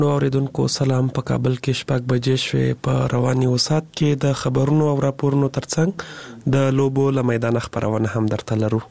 نو اوریدونکو سلام. په کابل کې شپږ بجې شوې. په رواني وسات کې د خبرونو او راپورونو ترڅنګ د لوبو له میدان خبرونه هم درته لرو.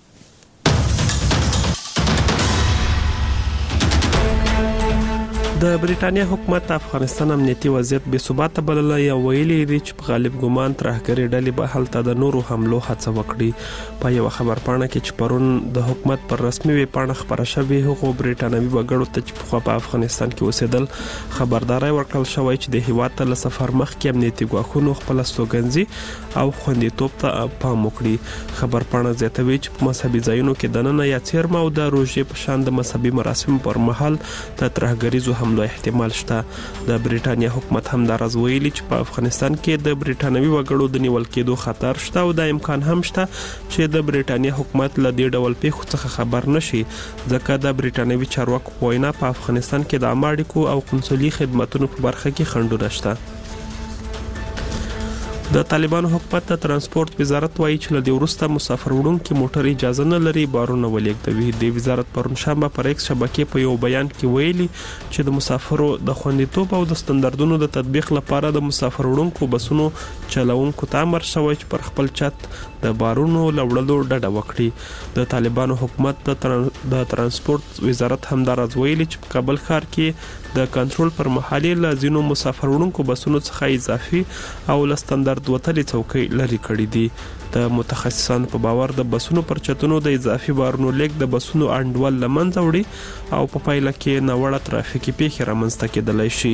د بریټانیا حکومت افغانستان امنیتي وضعیت بې ثباته بللی او ویلي دي چې په غالب ګمان ترهګري ډلې به هلته د نورو حملو هڅه وکړي. په یو خبرپاڼه کې چې پرون د حکومت پر رسمي ویبپاڼه خبره شوې، هغو بریټانوي وګړو ته چې پخوا په افغانستان کې اوسېدل خبرداري ورکړل شوې چې د هیواد ته له سفر مخکې امنیتي ګواښونو خپل استوګنځي او خوندیتوب ته پام وکړي. خبرپاڼه زیاتوي چې په مذهبي ځایونو کې دننه یا څیرمه او د روژې په شان د مذهبي مراسمو پر مهال د ترهګریزو حملو احتمال شته. د بریټانیا حکومت هم دا راز ویلي چې په افغانستان کې د بریټانوي وګړو د نیول کېدو خطر شته او د امکان هم شته چې د بریټانیا حکومت له دې ډول پیښو څخه خبر نشي، ځکه د بریټانوي چارواکو په وینا په افغانستان کې د عامه اړیکو او قنصلي خدماتو په برخه کې خنډونه شته. د طالبانو حکومت د ترانسپورت وزارت وایي چې له دې وروسته مسافر وړونکي موټر اجازه نه لري بارونه ولېږدوي. د وزارت پرون شنبه پر ایکس شبکې په یو بیان کې ویلي چې د مسافرو د خوندیتوب او د ستاندردونو د تطبیق لپاره د مسافر وړونکو بسونو چلوونکو ته امر شوی چې پر خپل چت د بارونو لوړلو ډډه وکړي. د طالبانو حکومت د ترانسپورت وزارت هم دا راز ویلي چې په کابل ښار کې د کنټرول پر مهال له ځینو مسافر وړونکو بسونو څخه اضافي او لستاندرد وتلې څوکۍ لري کړې دي. د متخصصانو په باور د بسونو پر چتونو د اضافي بارونو لیک د بسونو انډول لمنځه وړي او په پایله کې ناوړه ترافیکي پیښې رامنځته کېدلی شي.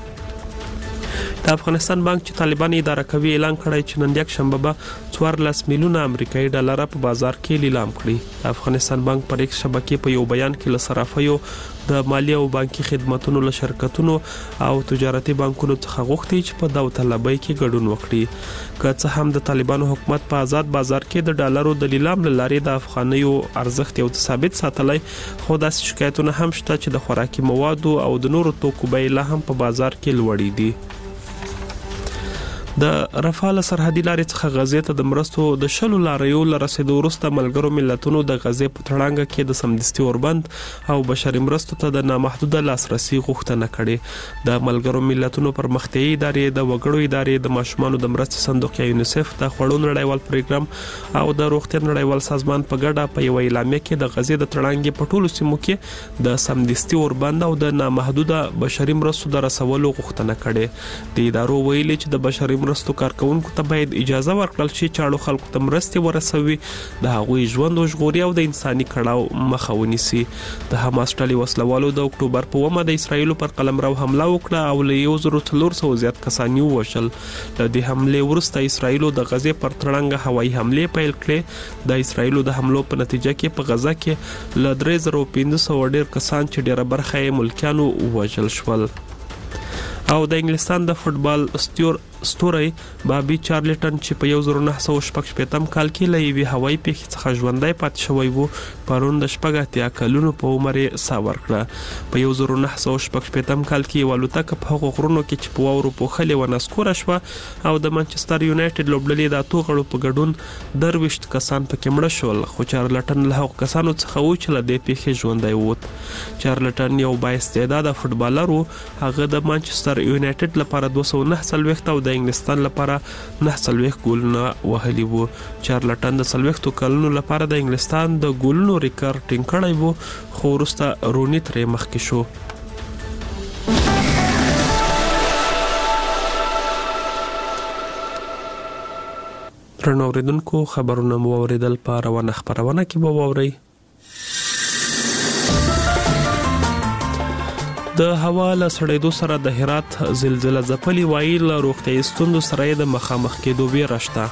د افغانستان بانک چې طالبان اداره کوي اعلان کړی چې نن یک شنبه به 14 میلیونه امریکایي ډالر په بازار کې لیلام کړي. د افغانستان بانک پر ایکس شبکې په یو بیان کې له صرافیو د مالی او بانکي خدماتو له شرکتونو او تجارتي بانکونو څخه غوښتي چې په داوطلبۍ کې ګډون وکړي. که څه هم د طالبانو حکومت په آزاد بازار کې د ډالرو د لیلام لارې د افغانیو ارزښت یو ثابت ساتلی، خو داسې شکایتونه هم شته چې د خوراکي موادو او د نورو توکو بیې لا هم په بازار کې لوړې دي. د رفاه سرحدي لارې څخه غزې ته د مرستو د 10 لاریو لرسېدو وروسته ملګرو ملتونو د غزې په تړانګه کې د سمدستي اوربند او بشري مرستو ته د نامحدوده لاسرسي غوښتنه کړې. د ملګرو ملتونو پرمختیایي ادارې، د وګړو ادارې، د ماشومانو د مرستې صندوق یا یونیسف، د خوړو نړیوال پروګرام او د روغتیا نړیوال سازمان په ګډه په یو اعلامیه کې د غزې د تړانګې په ټولو سیمو کې د سمدستي اوربند او د نامحدوده بشري مرستو د رسولو غوښتنه کړې. د ادارو ویلي چې د بشري مرستو کارکونکو ته باید اجازه ورکړل شي چې اړو خلکو ته مرستې ورسوي، د هغوی ژوند او ژغوري او د انساني کړاو مخه ونیسي. د حماس ډلې وسلوالو د اکتوبر په 1 د اسرایل پر قلمرو حمله وکړه او له 1400 زیات کسان وژل. د دې حمله وروسته اسرایل د غزې پر تړانګه هوایي حمله پیل کړې. د اسرایل د حملو په نتیجه کې په غزه کې له 3500 ډیر کسان چې ډیره برخه یې ملکیانو وژل شول. او د انګلستان د فوتبال ستوري بابي چارلټن چې په 1986 کال کې له یوې هوایي پیښې څخه ژوندی پاتې شوی وو، پرون د 80 کلونو په عمر یې ساه ورکړه. په 1986 کال کې یو الوتکه په هغو غرونو کې چې په واورو پوښلې و نسکوره شوه او د منچستر یونایټډ لوبډلې د 8 غړو په ګډون 23 کسان پکې مړه شول، خو چارلټن له هغو کسانو څخه و چې له دې پیښې ژوندی ووت. چارلټن یو بااستعداده فوتبالر و. هغه د منچستر یونایټډ لپاره 249 او د انګلستان لپاره 49 ګولونه وهلي وو. چارلټن د 40 کلونو لپاره د انګلستان د ګولونو ریکارډ ټینګ کړی وو، خو وروسته رونی ترې مخکې شو. درنو اوریدونکو، خبرونه مو اوریدل په روانه خبرونه کې به واورئ. د هوا له سړېدو سره د هرات زلزلہ ځپلي وایي له روغتیایي ستونزو سره یې د مخامخ کېدو ویره شته.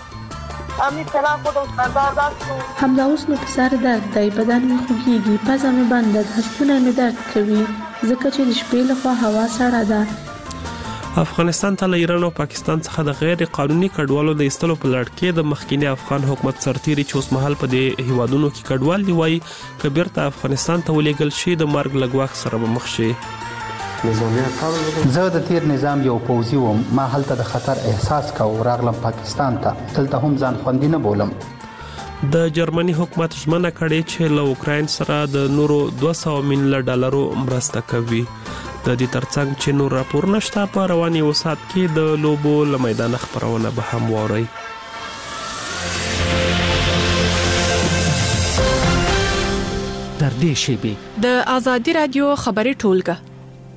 همدا اوس مې په سر درد دی، بدن مې خوږېږي، پزه مې بنده ده، ستونی مې درد کوي ځکه چې د شپې لخوا هوا سړه ده. افغانستان ته له ایران او پاکستان څخه د غیر قانوني کډوالو د ایستلو په لړ کې د مخکینی افغان حکومت سرتیري چې اوس مهال په دې هیوادونو کې کډوال دی وایي که بیرته افغانستان ته ولېږل شي د مرګ له ګواښ سره به مخ شي. زه د تیر نظام یو پوځي وم، ما هلته د خطر احساس کوم، راغلم پاکستان ته، دلته هم ځان خوندي نه بولم. د جرمني حکومت ژمنه کړې چې له اوکراین سره د نورو 200 میلیون ډالرو مرسته کوي. د دې ترڅنګ چې نور راپور نشته په رواني وسات کې د لوبو له میدان خبرونه به هم واورئ. در دې شیبې د آزادي رادیو خبري ټولګه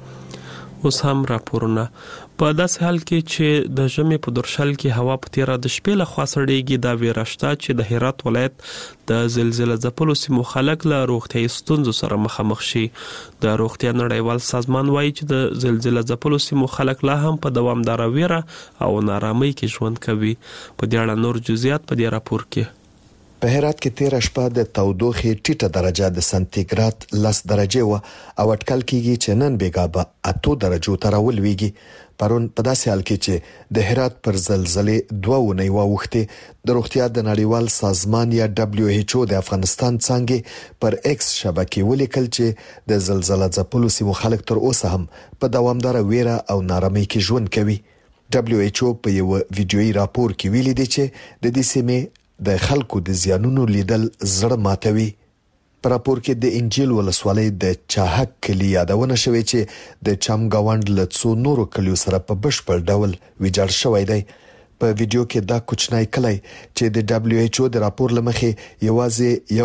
اوس هم راپورونه. په داسې حال کې چې د ژمي په درشل کې هوا په تیره د شپې له خوا سړېږي، دا ویره شته چې د هرات ولایت د زلزلې ځپلو سیمو خلک له روغتیايي ستونزو سره مخامخ شي. د روغتیا نړیوال سازمان وایي چې د زلزلې ځپلو سیمو خلک لا هم په دوامداره ویره او نارامۍ کې ژوند کوي. په دې اړه نور جزئیات په دې راپور کې. په هرات کې 13 شپه د تودوخې ټیټه درجه د سانتیګراد 10 درجه و او اټکل کېږي چې نن بیګا به 8 درجو ته راولويږي. پرون په داسې حال کې چې د هرات پر زلزلې 2 ونې واوښته، د روغتیا د نړیوال سازمان یا WHO د افغانستان څنګه پر ایکس شبکې ولیکل چې د زلزلې ځپلو سیمو خلک تر اوسه هم په دوامداره ویره او نارامۍ کې ژوند کوي. WHO په یو ویډیويي راپور کې ویلي دی چې د دې سیمې د خلکو د زیانونو لیدل زړه ماتوي. په راپور کې د انجیل ولسوالۍ د چاهک کلی یادونه شوې چې د چمګاوند له څو نورو کلیو سره په بشپړ ډول ویجاړ شوی دی. په ویډیو کې دا کوچنی کلی چې د WHO د راپور لمخې یوازې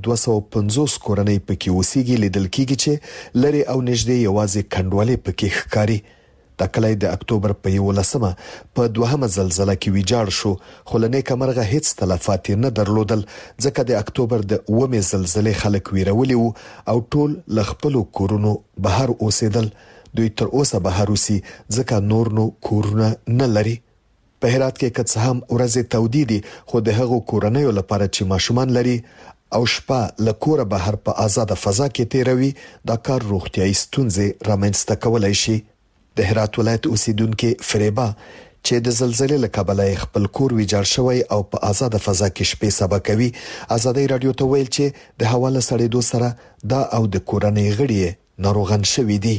1250 کورنۍ پکې اوسېږي لیدل کېږي چې لري او نږدې یوازې کندوالې پکې ښکاري. دا کلی د اکتوبر په 11مه په دوهمه زلزلہ کې ویجاړ شو، خو له نیکه مرغه هیڅ تلفات نه درلودل ځکه د اکتوبر د 9مې زلزلې خلک ویرولي وو او ټول له خپل کورونو بهر اوسېدل. دوی تر اوسه بهر اوسي ځکه نور نو کورونه نه لري. په هرات کې که څه هم ورځې تودې دي، خو د هغو کورنیو لپاره چې ماشومان لري او شپه له کوره بهر په آزاده فضا کې تیروي، دا کار روغتیايي ستونزې رامنځته کولای شي. د هرات ولایت اوسیدونکو فریبا چې د زلزلې له کبله خپل کور ویجاړ شوی او په آزاده فضا کې شپې سبا کوي، آزادۍ رادیو ته ویل چې د حواله سړېدو سره دا او د کورنۍ غړي ناروغان شوي دي.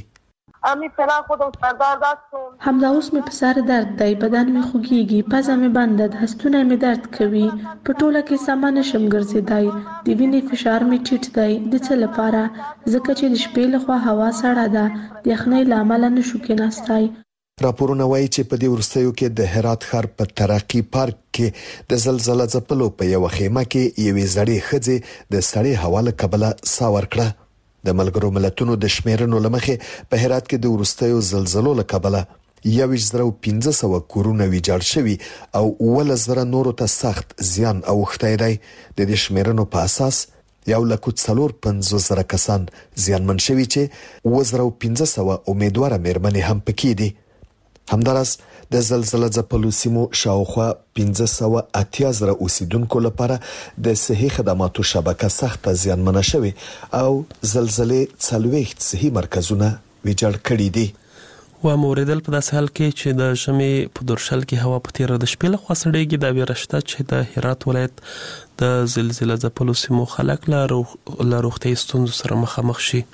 همدا اوس مې په سر درد دی، بدن مې خوږیږي، پزه مې بنده ده، ستونی مې درد کوي، په ټوله کې سم نشم ګرځېدای، د وینې فشار مې ټیټ دی. د څه لپاره؟ ځکه چې د شپې لخوا هوا سړه ده، د یخنۍ له امله نشو کېناستای. راپورونه وایي چې په دې وروستیو کې د هرات ښار په ترقی پارک کې د زلزلې ځپلو په یو خیمه کې یوې زړې ښځې د سړې هوا له کبله ساه ورکړه. د ملګرو ملتونو د شمیرنو لمخې په هرات کې د وروستیو زلزلو له کبله 1500 کورونه ویجاړ شوي او 1000 نورو ته سخت زیان اوښتی دی. د دې شمیرنو په اساس 1,450,000 کسان زیانمن شوي چې 1500 امیدواره مېرمنې هم پکې دي. همداراز د زلزلې ځپلو سیمو شاوخوا 15,000 اوسیدونکو لپاره د صحي خدماتو شبکه سخت زیانمنه شوې او زلزلې 40 صحي مرکزونه ویجاړ کړي دي. و موریدل په داسې حال کې چې د ژمي په درشل کې هوا په تیره د شپې له خوا سړېږي، دا ویره شته چې د هرات ولایت د زلزلې ځپلو سیمو خلک له روغتیايي ستونزو سره مخامخ شي.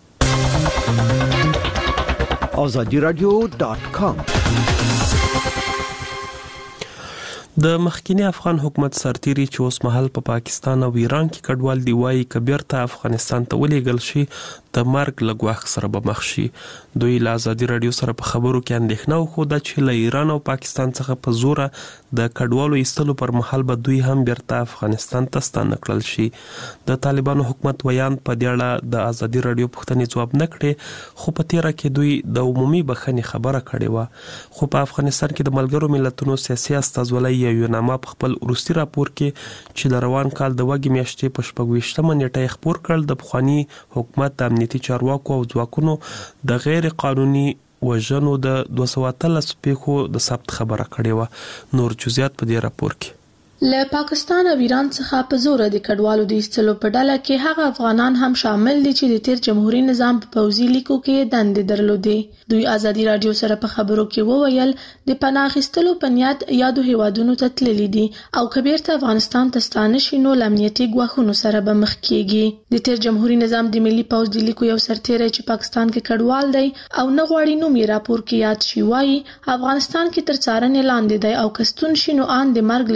azadiradio.com د مخکینی افغان حکومت سرتیری چې اوس مهال په پاکستان او ایران کې کډوال دی وایي کبیر ته افغانستان ته ولېږل شي د مرګ له ګواښ سره به مخ شي. دوی له آزادي رادیو سره په خبرو کې اندېښنه وښوده چې له ایران او پاکستان څخه په زوره د کډوالو ایستلو پر مهال به دوی هم بیرته افغانستان ته ستانه کړل شي. د طالبانو حکومت ویان په دې اړه د آزادي رادیو پوښتنې ځواب نه کړې، خو په تیره کې دوی د عمومي بخښنې خبره کړې وه. خو په افغانستان کې د ملګرو ملتونو سیاسي استازولۍ یونامه په خپل وروستي راپور کې چې د روان کال د وګړي میاشتې په 26مه نیټه خبر کړل د پخوانی حکومت د امنیتي چارواکو او ځواکونو د غیر قانوني وژنو د 213 پیښو د ثبت خبره کړې و. نور جزئیات په دې راپور کې. له پاکستان او ایران څخه په زور د کډوالو د ایستلو په ډله کې هغه افغانان هم شامل دي چې د تیر جمهوریت نظام په پوځي لیکو کې دندې درلودې. دوی آزادي رادیو سره په خبرو کې وویل د پناه اخیستلو په نیت یادو هیوادونو ته تللي دي او کبیر ته افغانستان ته ستانه شي نو امنیتي ګواښونو سره به مخ کیږي. د تیر جمهوریت نظام د ملي پوځ د لیکو یو سرتیری چې پاکستان کې کډوال دی او نه غواړي نوم یې راپور کې یاد شي وایي افغانستان کې تر څارنې لاندې دی او کستون شي نو ان د مرګ له ګواښ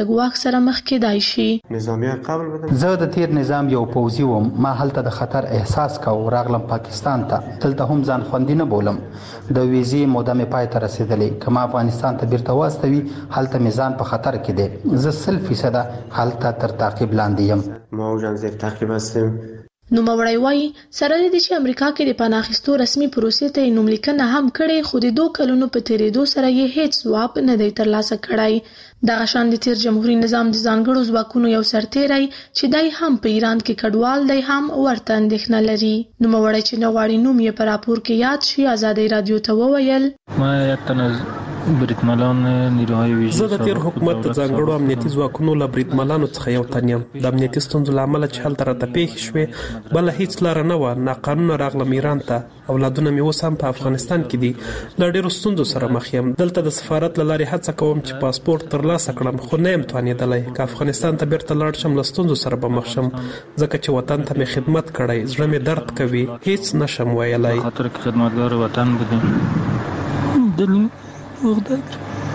سره مخ کېدای شي. زه د تیر نظام یو پوځي وم، ما هلته د خطر احساس کاوه، راغلم پاکستان ته. دلته هم ځان خوندي نه بولم. د ویزې موده مې پای ته رسېدلې. که ما افغانستان ته بیرته واستوي هلته مې ځان په خطر کې دی. زه 100% هلته تر تعقیب لاندې یم. ما اوجان زیر تعقیب هستیم. نوموړی وایي سره د دې چې امریکا کې د پناه اخیستو رسمي پروسې ته نوملیکنه هم کړې، خو د 2 کلونو په تیریدو سره یې هیڅ ځواب نه دی ترلاسه کړی. دغه شان د تیر جمهوریت نظام د ځانګړو ځواکونو یو سرتیری چې دی هم په ایران کې کډوال دی هم ورته اندېښنه لري. نوموړی چې نه غواړي نوم یې په راپور کې یاد شي، ازادۍ رادیو ته وویل ما یتنز بریدمنان نیروهای ویژه زه د تیر حکومت د ځانګړو امنیتي ځواکونو له بریدمنانو څخه یو تن یم. د امنیتي ستونزو له امله چې هلته راته پیښې شوې بله هیڅ لاره نه وه. ناقانونه راغلم ایران ته. اولادونه مې اوس هم په افغانستان کې دي. له ډېرو ستونزو سره مخ یم. دلته د سفارت له لارې هڅه کوم چې پاسپورت ترلاسه کړم، خو نه یم توانېدلی. که افغانستان ته بیرته لاړ شم له ستونزو سره به مخ شم، ځکه چې وطن ته مې خدمت کړی. زړه مې درد کوي، هیڅ نشم ویلی. خاطر که خدمتگار وطن بودیم دل وغداد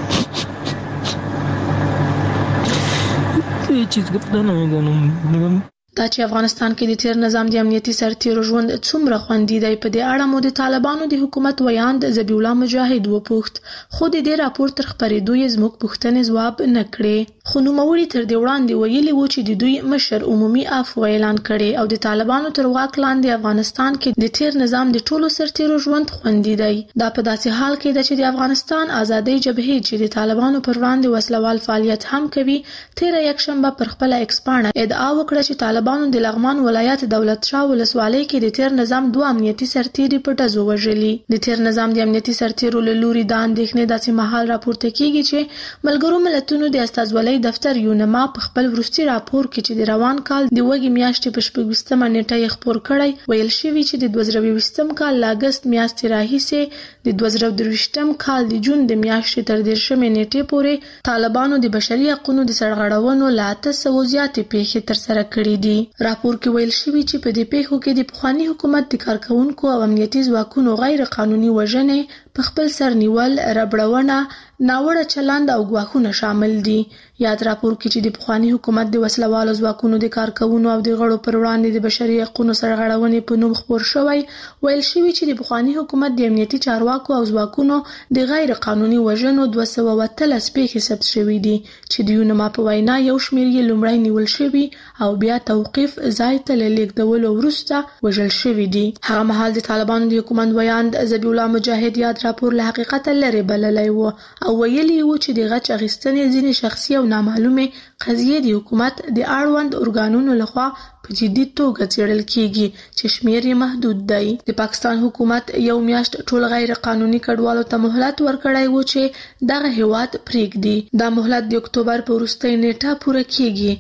هیچ چیز گفتن نمیدونم. دا چې افغانستان کې د تیر نظام د امنیتي سرتیرو ژوند څومره خوندي دی، په دې اړه مو د طالبانو د حکومت ویاند ذبیح الله مجاهد وپوښت، خو د دې راپور تر خپرېدو یې زموږ پوښتنې ځواب نه کړې. خو نوموړي تر دې وړاندې ویلي وو چې د دوی مشر عمومي عفو اعلان کړی او د طالبانو تر واک لاندې افغانستان کې د تیر نظام د ټولو سرتیرو ژوند خوندي دی. دا په داسې حال کې ده چې د افغانستان آزادۍ جبهې چې د طالبانو پر وړاندې وسلوال فعالیت هم کوي، تیره یکشنبه پر خپله ایکس پاڼه ادعا وکړه چې طالبانو د لغمان ولایت دولت شاه ولسوالۍ کې د تیر نظام 2 امنیتي سرتیري په ډزو وژلي. د تیر نظام د امنیتي سرتیرو له لوري دا اندېښنې داسې مهال راپورته کیږي چې ملګرو ملتونو د استازولۍ دفتر یونما په خپل وروستي راپور کې چې د روان کال د وږي میاشتې په 26مه نیټه یې خپور کړی، ویل شوي چې د 2020م کال له اګست میاشتې راهیسې د 2023م کال د جون د میاشتې تر 30مې نیټې پورې طالبانو د بشري حقوقو د سرغړونو له 800 زیاتې پیښې ترسره کړې دي. راپور کې ویل شوي چې په دې پیښو کې د پخواني حکومت د کارکونکو او امنیتي ځواکونو غیر قانوني وژنې، په خپل سر نیول، ربړونه، ناوړه چلند او ګواښونه شامل دي. یاد راپور کې چې د پخواني حکومت د وسلوالو ځواکونو د کارکونو او د غړو پر وړاندې د بشري حقوقو سرغړونې په نوم خپور شوی، ویل شوي چې د پخواني حکومت د امنیتي چارواکو او ځواکونو د غیر قانوني وژنو 213 پیښې ثبت شوي دي چې د یونما په وینا یو شمېر یې لومړی نیول شوي او بیا توقیف ځای ته له لیږدولو وروسته وژل شوي دي. هغه مهال د طالبانو د حکومت ویاند ذبیح الله مجاهد یاد راپور له حقیقته لرې بللی و او ویلي و چې د غچ اخیستنې ځینې شخصي او نامعلومې قضیې د حکومت د اړوند ارګانونو لخوا په جدي توګه څیړل کیږي چې شمیر یې محدود دی. د پاکستان حکومت یو میاشت ټول غیر قانوني کډوالو ته مهلت ورکړی و چې دغه هیواد پریږدي. دا مهلت د اکتوبر په وروستۍ نیټه پوره کیږي.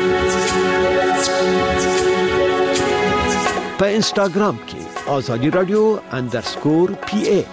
په انسټاګرام کې آزادي رادیو _PA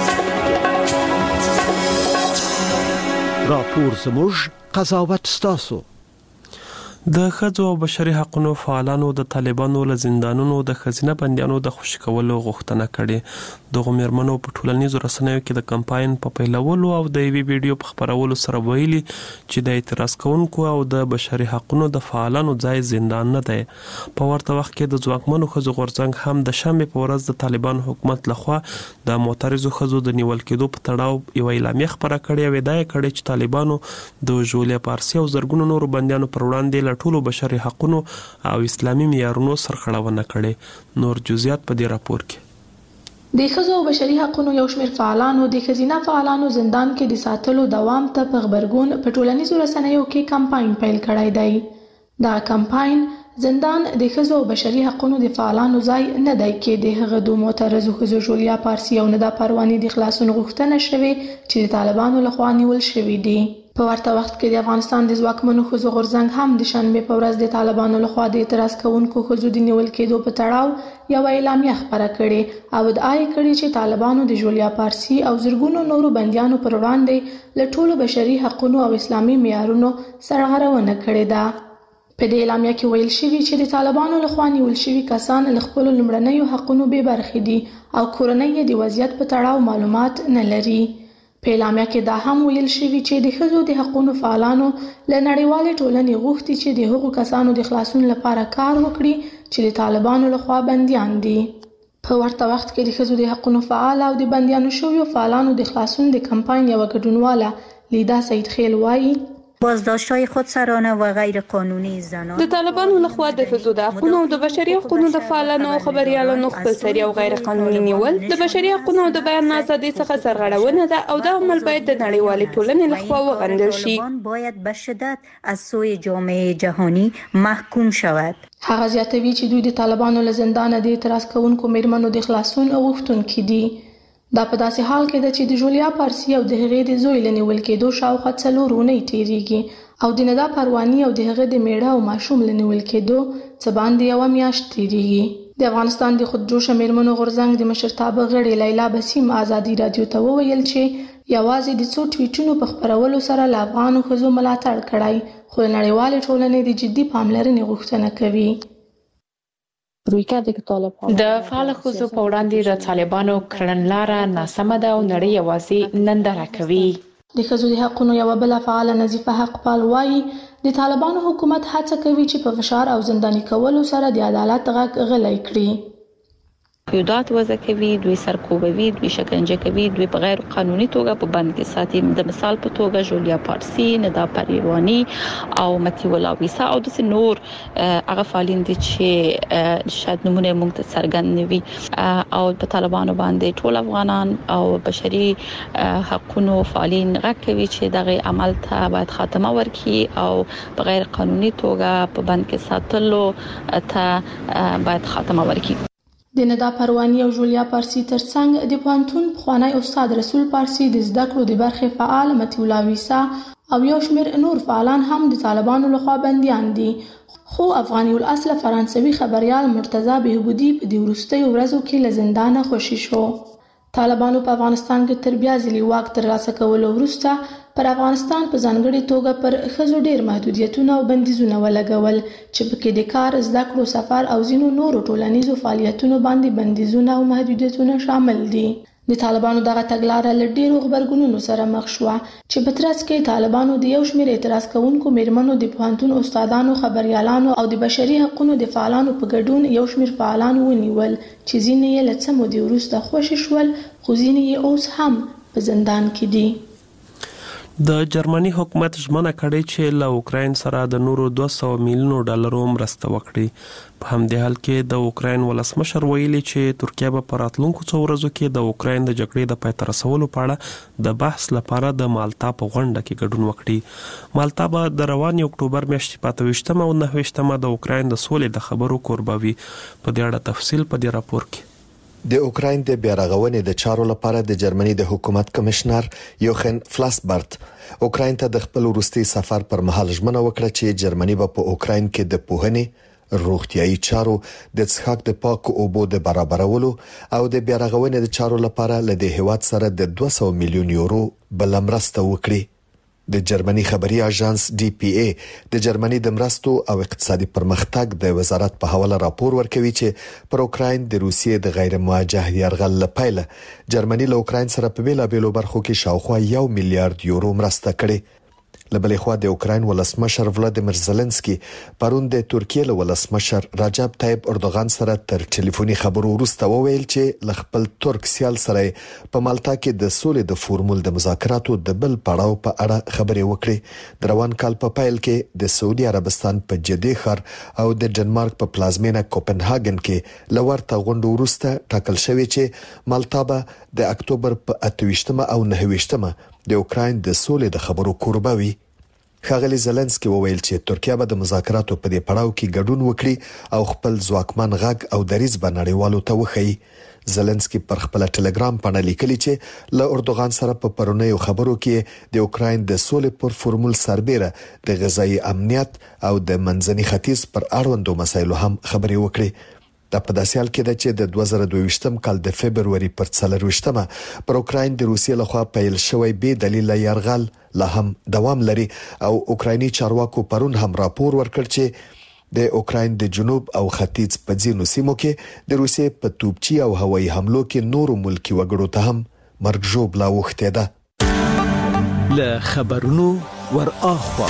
راپور زموږ قضاوت ستاسو. د ښځو او بشري حقوقو فعالانو د طالبانو له زندانونو د ښځینه بندیانو د خوشي کولو غوښتنه کړې. دغه میرمنو په ټولنیزو رسنیو کې د کمپاین په پیلولو او د یوې ویډیو په خپرولو سره ویلي چې د اعتراض کوونکو او د بشري حقوقو د فعالانو ځای زندان نه دی. په ورته وخت کې د ځواکمنو ښځو غورځنګ هم د شنبې په ورځ د طالبان حکومت لخوا د معترضو ښځو د نیول کېدو په تړاو یو اعلامیه خپره کړې او ادعا کړې چې طالبانو د ژولیا پارسي او زرګونو نورو بندیانو پر وړاندې ټولو بشري حقوقو او اسلامي معیارونو سرغړونه کړې. نور جزئیات په دې راپور کې. د ښځو او بشري حقوقو یو شمېر فعالانو د ښځینه فعالانو زندان کې د ساتلو دوام ته په غبرګون په ټولنیزو رسنیو کې کمپاین پیل کړی دی. دا کمپاین زندان د ښځو او بشري حقوقو د فعالانو ځای نه دی کې د هغه دوه معترضو ښځو ژولیا پارسي او ندا پرواني د خلاصون غوښتنه شوې چې د طالبانو لخوا نیول شوي دي. په ورته وخت کې د افغانستان د ځواکمنو ښځو غورځنګ هم د شنبې په ورځ د طالبانو لخوا د اعتراض کوونکو ښځو د نیول کېدو په تړاو یو اعلامیه خپره کړې او ادعا یې کړې چې طالبانو د ژولیا پارسي او زرګونو نورو بندیانو پر وړاندې له ټولو بشري حقوقو او اسلامي معیارونو سرغړونه کړې ده. په دې اعلامیه کې ویل شوي چې د طالبانو لخوا نیول شوي کسان له خپلو لومړنیو حقونو بې برخې دي او کورنۍ یې د وضعیت په تړاو معلومات نه لري. په اعلامیه کې دا هم ویل شوی چې د ښځو د حقوقو فعالانو له نړیوالې ټولنې غوښتي چې د هغو کسانو د خلاصون لپاره کار وکړي چې د طالبانو لخوا بنديان دي. په ورته وخت کې د ښځو د حقوقو فعال او د بنديانو شویو فعالانو د خلاصون د کمپاین یو ګډونواله لیدا سید خیل وایي بازداشت‌های خودسرانه و غیر قانونی زنان د طالبانو لخوا د ښځو د حقوقو او د بشري حقوقو د فعالانو او خبريالانو خپلسري او غیر قانوني نیول د بشري حقوقو او د بیان آزادۍ څخه سرغړونه ده او دا عمل باید د نړیوالې ټولنې لخوا وغندل شي. باید به شدت از سوی جامعه جهانی محکوم شود. هغه زیاتوي چې دوی د طالبانو له زندانه د اعتراض کوونکو میرمنو د خلاصون غوښتونکي دي. دا په داسې حال کې ده چې د جولیا پارسی او د هغې د زوی له نیول کېدو شاوخوا 4 اونۍ تیریږي او د ندا پرواني او د هغې د میړه او ماشوم له نیول کېدو څه باندې یوه میاشت تیریږي. د افغانستان د خودجوشه میرمنو غورځنګ د مشرتابه غړې لیلا بسیم ازادي رادیو ته وویل چې یوازې د څو ټویټونو په خپرولو سره له افغانو ښځو ملاتړ کړی خو نړیوالې ټولنې د جدي پاملرنې غوښتنه کوي. د فعال ښځو په وړاندې د طالبانو کړنلاره ناسمه ده او نړۍ یوازې ننداره کوي. د ښځو د حقوقو یوه بله فعاله نظیفه حقپال وایي د طالبانو حکومت هڅه کوي چې په فشار او زنداني کولو سره د عدالت غږ غلی کړي. قیودات وضع کوي، دوی سرکوبوي، دوی شکنجه کوي، دوی په غیر قانوني توګه په بند کې ساتي. د مثال په توګه جولیا پارسی، ندا پریوانی او متی ولاویسا او د نور هغه فعالین دي چې شاید نمونه موږ ته څرګند نه وي او په طالبانو باندې ټول افغانان او بشري حقوقو فعالین غږ کوي چې دغه عمل ته باید خاتمه ورکړي او په غیر قانوني توګه په بند کې ساتلو ته باید خاتمه ورکړي. د ندا پروانی او جولیا پارسی ترڅنګ د پوهنتون پخوانی استاد رسول پارسی د زده کړو د برخې فعال متی ولاویسا او یو شمېر نور فعالان هم د طالبانو لخوا بنديان دي. خو افغاني الاصل فرانسوي خبريال مرتضی بهبودي په دې وروستیو ورځو کې له زندانه خوشي شو. طالبانو په افغانستان کې تر بیا ځلې واک ترلاسه کولو وروسته پر افغانستان په ځانګړې توګه پر ښځو ډېر محدودیتونه او بندیزونه ولګول چې پکې د کار، زده کړو، سفر او ځینو نورو ټولنیزو فعالیتونو باندې بندیزونه او محدودیتونه شامل دي. د طالبانو دغه تګلاره له ډېرو غبرګونونو سره مخ شوه چې په ترڅ کې طالبانو د یو شمېر اعتراض کوونکو میرمنو، د پوهنتون استادانو، خبريالانو او د بشري حقوقو د فعالانو په ګډون یو شمېر فعالان ونیول چې ځینې یې له څه مودې وروسته خوشي شول خو ځینې یې اوس هم په زندان کې دي. د جرمني حکومت ژمنه کړې چې له اوکراین سره د نورو 200 میلیون ډالرو مرسته وکړي. په همدې حال کې د اوکراین ولسمشر ویلي چې ترکیه به په راتلونکو څو ورځو کې د اوکراین د جګړې د پای ته رسولو په اړه د بحث لپاره د مالتا په غونډه کې ګډون وکړي. مالتا به د روانې اکتوبر میاشتې 25 او 29 د اوکراین د سولې د خبرو کوربه وي. په دې اړه تفصیل په دې راپور کې. د اوکراین د بیارغونې د چارو لپاره د جرمني د حکومت کمشنر یوخن فلاسبرت اوکراین ته د خپل وروستي سفر پر مهال ژمنه وکړه چې جرمني به په اوکراین کې د پوهنې، روغتيایي چارو، د څښاک د پاکو اوبو د برابرولو او د بیارغونې د چارو لپاره له دې هیواد سره د 200 میلیون یورو بل مرسته وکړي. د جرمني خبري اژانس ډي پی ای د جرمني د مرستو او اقتصادي پرمختګ د وزارت په حواله راپور ورکوي چې پر اوکراین د روسیې د غیر موجه یرغل لپاره جرمني له اوکراین سره په بیلابېلو برخو کې شاوخوا 1 میلیارډ یورو مرسته کړې. لبلې خوا د اوکراین ولسمشر ولادیمیر زيلنسکي پرون د ترکیې له ولسمشر رجب طيب اردوغان سره تر ټلیفوني خبرو وروسته وویل چې ل خپل ترک سیال سره په مالتا کې د سولې د فورمول د مذاکراتو د بل پړاو په اړه خبرې وکړي. د روان کال په پایل کې د سعودي عربستان په جدي ښار او د ډنمارک په پلازمینه کوپنهاګن کې لورته غونډه وروسته ټاکل شوی چې مالتا به د اکتوبر په 28 او 29 د اوکراین د سولې د خبرو کوربه وي. ښاغلي زيلنسکي وویل چې ترکیه به د مذاکراتو په دې پړاو کې ګډون وکړي او خپل ځواکمن غږ او دریځ به نړیوالو ته وښيي. زيلنسکي پر خپل ټلګرام باندې لیکلي چې له اردوغان سره په پرونیو خبرو کې د اوکراین د سولې پر فورمول سربېره د غذایی امنیت او د منځني ختیځ پر اړوندو مسایلو هم خبرې وکړي. دا په داسې حال کې ده چې د 2022 کال د فبرवरी پر 24 پر اوکراین د روسیې لخوا پیل شوی بې دلیل یرغل لا هم دوام لري او اوکرایني چارواکو پرون هم راپور ورکړ چې د اوکراین د جنوب او ختیځ په ځینو سیمو کې د روسیې په توپچي او هوایي حملو کې نورو ملکی وګړو ته هم مرګ ژوبلا وخته ده. له خبرونو ور اخوا.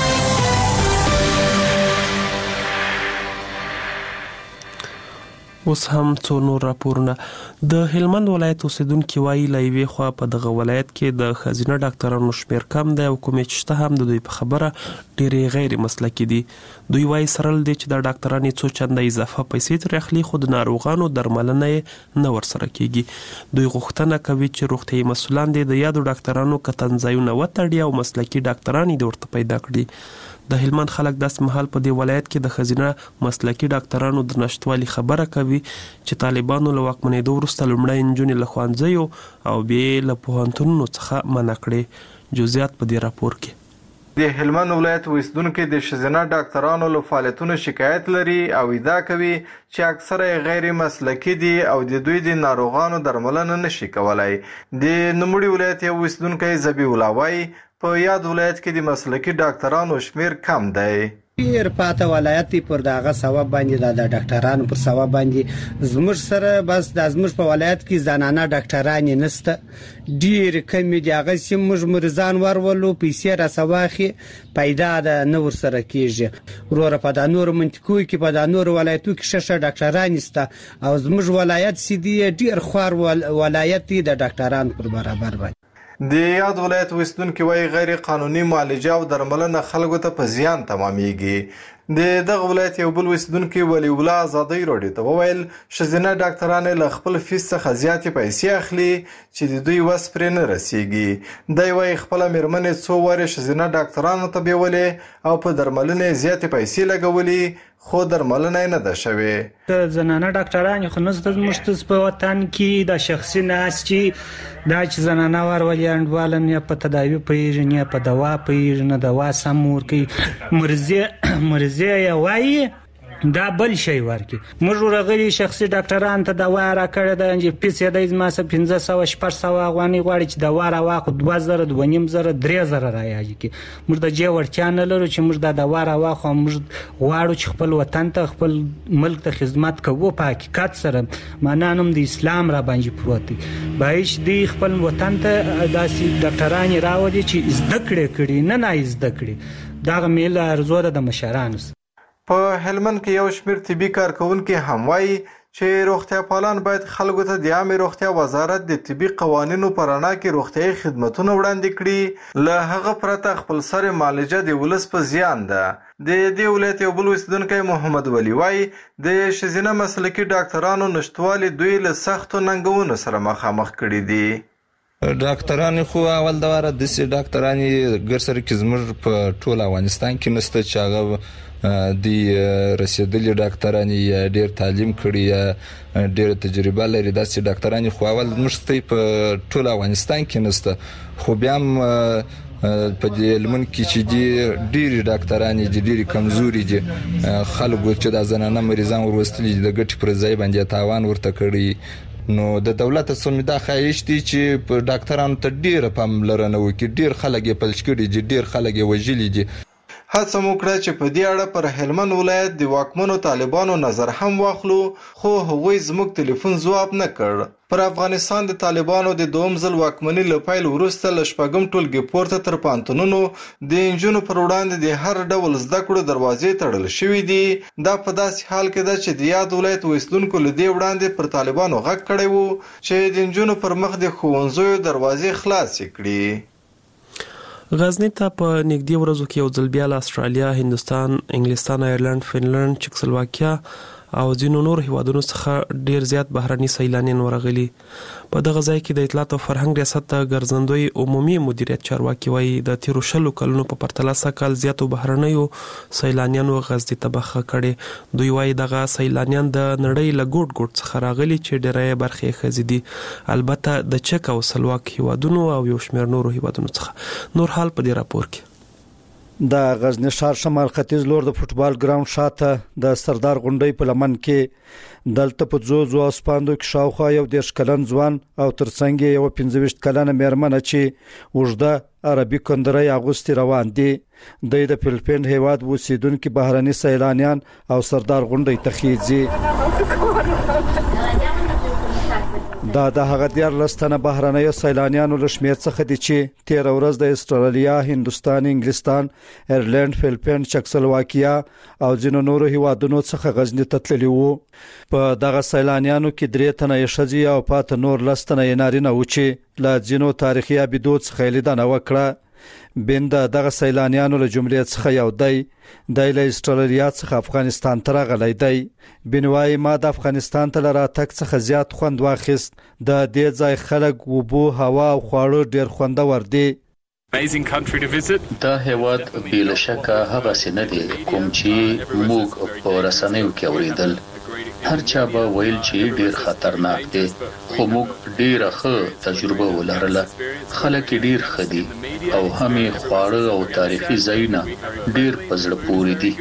اوس هم څو نور راپورونه. د هلمند ولایت اوسیدونکو وایي لایوي خو په دغه ولایت کې د خزینه ډاکټرانو شمیر کم دی او کومې چې شته هم د دوی په خبره ډېری غیر مسلکي دي. دوی وایي سرل دي چې د ډاکټرانو څو چنده اضافه پیسې ترې اخلي خو د ناروغانو درملنه نه ورسره کیږي. دوی غوښتنه کوي چې روغتیايي مسؤلان دي د یادو ډاکټرانو کتنځایونه وتړي او مسلکي ډاکټران دې ورته پیدا کړي. د هلمند خلک داسې مهال په دې ولایت کې د خزینه مسلکي ډاکټرانو د نشټوالي خبره کوي چې طالبانو له واکمنېدو وروسته لومړی نجونې له ښوونځیو او بیا له پوهنتونونو څخه منع کړې. جزئیات په دې راپور کې. د هلمند ولایت اوسیدونکو د ښځینه ډاکټرانو له فعالیتونو شکایت لري او ادعا کوي چې اکثره غیر مسلکي دي او د دوی د ناروغانو درملنه نشي کولای. د نوموړي ولایت یو اوسیدونکی ذبیح الله وایي په یاد ولایت کې د مسلکي ډاکټرانو شمیر کم دی. ډیر پاته ولایت پر دغه ثواب باندې د ډاکټرانو پر ثواب باندې زموږ سره بس د زموږ په ولایت کې زنانه ډاکټران نشته. ډیر کم دي هغه چې موږ مریضان ورولو پیسې راسواخي پیدا د نور سره کیږي. وروره په د نور منطقو کې په د نور ولایتو کې ششه ډاکټران نشته او زموږ ولایت سیدی ډیر خوار ولایت دی د ډاکټرانو پر برابر باندې. د یاد ولایت اوسیدونکو وایي غیر قانوني معالجه او درملنه خلکو ته په زیان تمامیږي. د دغه ولایت یو بل اوسیدونکو ولی الله آزادۍ راډیو ته وویل ښځینه ډاکټران له خپل فیس څخه زیاتې پیسې اخلي چې د دوی وس پرې نه رسیږي. دی وایي خپله مېرمنې څو وارې ښځینه ډاکټرانو ته بیولې او په درملنې زیاتې پیسې لګولې خو درملنه نه ده شوې. د زنانه ډاکټران خو نشته زموږ په وطن کې د شخصي ناس چې دا چې زنانه ورولي انډواله نه په تداوي پیږي نه په دوا پیږي نه دوا سم ورکي مرزي یا وایي دا بل شی ورکی. موږ ورغلي شخصي ډاکټران ته دوا راکړه د انجی پی سي د ماسه 1500 600 غواني غواړي چې دوا راواخو 2000 2500 3000 رايږي کی. موږ د جې ورتیا نه لرو چې موږ د دوا راواخو. موږ غواړو چې خپل وطن ته خپل ملک ته خدمت کوو په حقیقت سره معنانم د اسلام را باندې پروت دی. باید دی خپل وطن ته داسې ډاکټران راوړي چې زده کړي نه زده کړي. دا میل ارزو د مشرانو. په هلمند کې یو شمیر طبي کارکونکي هم وایي چې روغتیا پالان باید خلکو ته د عامه روغتیا وزارت د طبي قوانینو په رڼا کې روغتیايي خدمتونه وړاندې کړي. له هغه پرته خپل سر معالجه د ولس په زیان ده. د دې ولایت یو بل اوسیدونکی محمد ولی وایي د ښځینه مسلکي ډاکټرانو نشتوالي دوی له سختو ننګونو سره مخامخ کړي دي. ډاکټران خو اول د واره د سي ډاکټران ګرسره کې زموږ په ټول افغانستان کې نشته چې هغه د رسیدلي ډاکټران یا ډیر تعلیم کړي یا ډیر تجربه لري. داسې ډاکټران خو اول مشته په ټول افغانستان کې نشته. خو بیا په دې لمن کې چې دي ډیر ډاکټران دي ډیر کمزوري دي. خلکو چې د زنانه مریضان ورستلي د ګټ پر ځای باندې تاوان ورته کړی. نو د دولت سمدا خایش دي چې په ډاکټرانو ته ډیر پاملرنه وکړي. ډیر خلک یې پلش کړي دي ډیر خلک یې وژلي دي. هڅه وکړه چې په دې اړه پر هلمند ولایت د واکمنو طالبانو نظر هم واخلو خو هغوی زموږ ټلیفون ځواب نه کړ. پر افغانستان د طالبانو د دوم ځل واکمنۍ له پیل وروسته له شپږم ټولګي پورته تر پوهنتونونو د نجونو پر وړاندې د هر ډول زده کړو دروازې تړل شوې دي. دا په داسې حال کې ده چې د یاد ولایت اوسیدونکو له دې وړاندې پر طالبانو غږ کړی و چې د نجونو پر مخ د ښوونځیو دروازې خلاصې کړي. غزنی ته په نږدې ورځو کې یو ځل بیا له استرالیا، هندستان، انګلستان، آیرلند، فنلند، چکسلواکیا او ځینو نور هیوادونو څخه ډیر زیات بهرني سیلانیان ورغلي. په دغه ځای کې د اطلاعات او فرهنګ ریاست ته ګرځندوی عمومي مدیریت چارواکي وایي د تیرو 20 کلونو په پرتله سکهال زیاتو بهرنیو سیلانیانو غزنی ته مخه کړي. دوی وایي دغه سیلانیان د نړۍ له ګوټ ګوټ څخه راغلي چې ډېری برخې یې ښځې دي. البته د چک او سلواک هیوادونو او یو شمېر نورو هیوادونو څخه. نور حال په دې راپور کې. د غزنی ښار شمال ختیځ لور د فوټبال ګراوند شاته د سردار غونډۍ په لمن کې دلته په زو اسپاندو کې شاوخوا یو 10 کلن ځوان او ترڅنګ یو 15 کلنه مېرمنه چې وژده عربي کندرې اغوستي روان دي. د فلپین هیواد اوسیدونکو بهرني سیلانیان او سردار غونډۍ ته خېځي. دا د هغه 14 تنه بهرنیو سیلانیانو له شمېر څخه دي چې 13 ورځ د استرالیا، هندستان، انګلستان، ایرلند، فلپین، چکسلواکیا او ځینو نورو هیوادونو څخه غزنی ته تللي وو. په دغه سیلانیانو کې 3 تنه ښځې او پات نور 10 تنه نارینه و چې له ځینو تاریخي ابدو څخه لیدنه وکړه. بند دغه سیلانیانو له جملې څخه یو دی له استرالیا څخه افغانستان ته راغلی دی. بنوای ما د افغانستان ته راتګ څخه زیات خوند واخیست. د دې ځای خلک، وبو، هوا او خواړه ډیر خوندور دي. دا هیواد بلا شکه هغه سینه دي کوم چې موږ په رسنیو کې اوریدل. هر چا به ویل چې ډیر خطرناک دي، خو موږ ډیره ښه تجربه ولرله. خلک ډیر ښه دي او همي خواړه او تاریخي ځایونه ډیر په زړه پورې دي.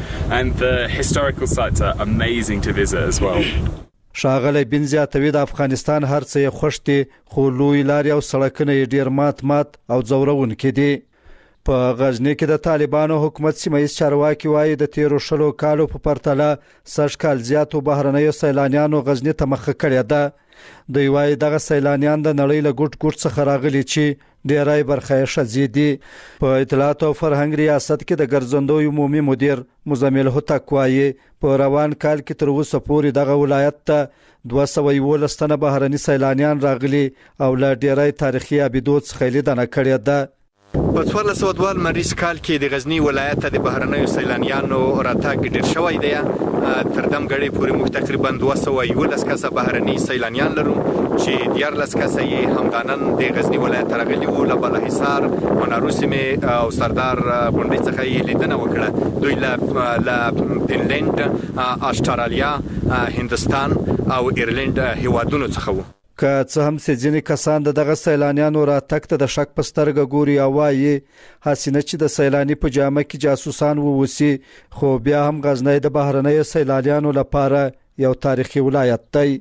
شاغلی بن زیاتوي د افغانستان هر څه خوښ دي، خو لوی لارې او سړکونه ډیر مات او ځورونکي دي. په غزنی کې د طالبانو حکومت سیمایي چارواکي وایي د 13 کالو په پرتله سږ کال زیاتو بهرنیو سیلانیانو غزنی ته مخه کړې ده. دوی وایي دغه سیلانیان د نړۍ له ګوټ څخه راغلي چې ډیرای برخه یې ښځې دي. په اطلاعات او فرهنګ ریاست کې د ګرځندوی عمومي مدیر مزمل هوتک وایي په روان کال کې تر اوسه پورې دغه ولایت ته 211 تنه بهرني سیلانیان راغلي او له ډیرای تاریخي ابدو څخه لیدنه کړې ده. په 1402 مریض کال کې د غزنی ولایت ته د بهرنیو سیلانیانو راتګ ډیر شوی دی. تر دم غړي پورې موږ تقریبا 211 کسه بهرني سیلانیان لرو چې 14 کسه یې همدانن د غزنی ولایت ته راغلي وو. له بالاحصار، مناروسیمه او سردار غونډې څخه یې لیدنه وکړه. دوی له فنلند، استرالیا، هندستان او ایرلند هیوادونو څخه وو. که څه هم ځینې کسان دغه سیلانیانو راتګ ته د شک په سترګه ګوري او وایي حسینه چې د سیلانی په جامه کې جاسوسان ووسی، خو بیا هم غزنی د بهرنیو سیلانیانو لپاره یو تاریخي ولایت دی.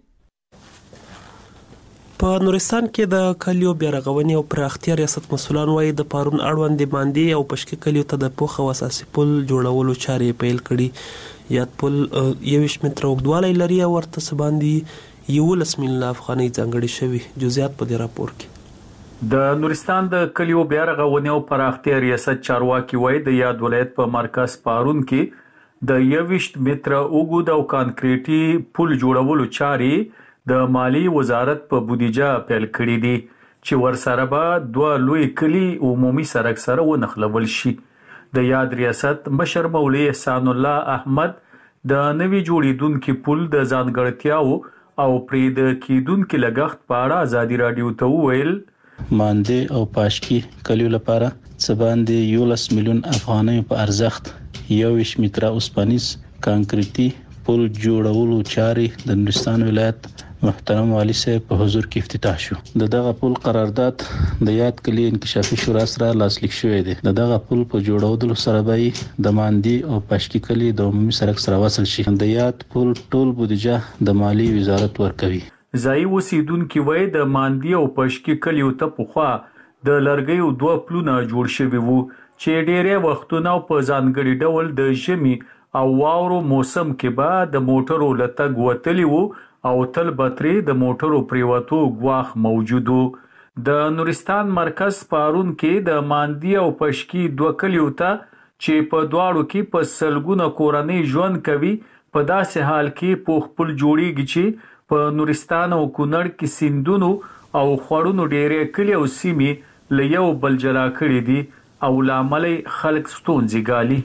په نورستان کې د کلیو بیا رغونې او پراختیا ریاست مسؤلان وایي د پارون اړوند باندې او پشکي کلیو ته د پوخ او اساسي پل جوړولو چارې پیل کړي. یاد پل 21 متره اوږدوالی لري او ورته باندې 11 میلیون افغانۍ ځانګړي شوي. جزئیات په دې راپور کې. د نورستان د کلیو بیا رغونې او پراختیا ریاست چارواکي وایي د یاد ولایت په مرکز پارون کې د 21 متره اوږد او کانکریټي پل جوړولو چارې د مالی وزارت په بودیجه پیل کړې دي چې ورسره به 2 لوی کلی عمومي سړک سره ونښلول شي. د یاد ریاست مشر مولوي احسان الله احمد د نوي جوړیدونکو پل د ځانګړتیاو او پرې د کیدونکو لګښت په اړه ازادي رادیو ته وویل. مانده او پاشکی کلیو لپاره څه باندې 11 میلیون افغانۍ په ارزښت 21 متره اوسپنیز کانکریټي پل جوړولو چارې د نورستان ولایت محترم والی صاحب په حضور کې افتتاح شو. دغه پل قرارداد د یاد کلی انکشافي شورا سره لاسلیک شوی دی. دغه پل په جوړولو سره به د ماندی او پاشکی کلی د عمومي سړک سره وصل شي. د یاد پل ټول بودیجه د مالی وزارت ورکوي. ځای اوسیدونکو وایي د ماندی او پاشکی کلیو ته پخوا د لرګیو 2 پلونه جوړ شوي وو چې ډېری وختونه په ځانګړي ډول د ژمي او واورو موسم کې به د موټرو لتګ وتلی وو او تل بطری د موټرو پریوتو غواخ موجودو. د نورستان مرکز پارون کې د ماندی او پشکی 2 کلیو ته چې په دواړو کې په سلګونه کورنۍ ژوند کوي په داسې حال کې پوخ پل جوړیږي چې په نورستان او کونړ کې سیندونو او خړونو ډېرې کلی او سیمې له یو بل جلا کړي دي او لامل خلک ستونزې ګالي.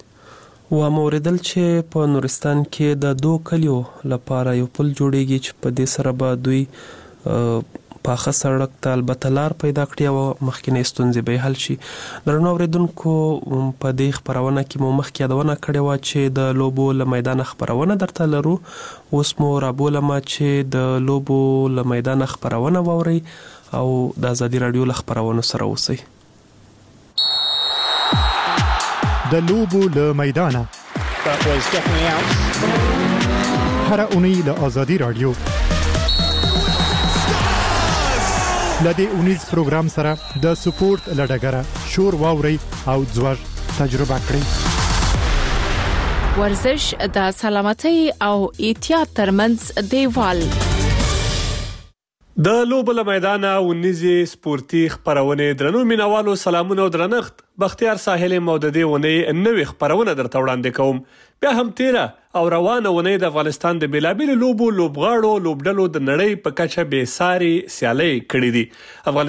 و موردل چې په نورستان کې د 2 کلیو لپاره یو پل جوړیږي چې په دې سره به دوی پاخه سړک ته البته لار پیدا کړي او مخکینه ستونزې به حل شي. درنو اوریدونکو په دې خبرونه کې مو مخکې یادونه کړې و چې د لوبو له میدان خبرونه درته لرو. اوس مو رابولم چې د لوبو له میدان خبرونه ووري او د ازادي رادیو له خبرونو سره اوسئ. د لوبو له میدانه هر اونۍ له ازادي رادیو لدې اونیز پروګرام سره د سپورت لډګره شور واوري او ځوړ تجربه کړئ. ورزش د سلامتۍ او احتیاط ترمنځ دیوال. د لوبل میدان ونیزي سپورتي خبرونه درنو مینوالو سلامونه او درنښت بختیار ساحل موددي ونی نوې خبرونه درته وړاندې کوم بیا هم تیره او روانه ونی د افغانستان د بیلابیل لوبغاړو لوبډلو د نړۍ په کچه به ساري سیالي کړې دي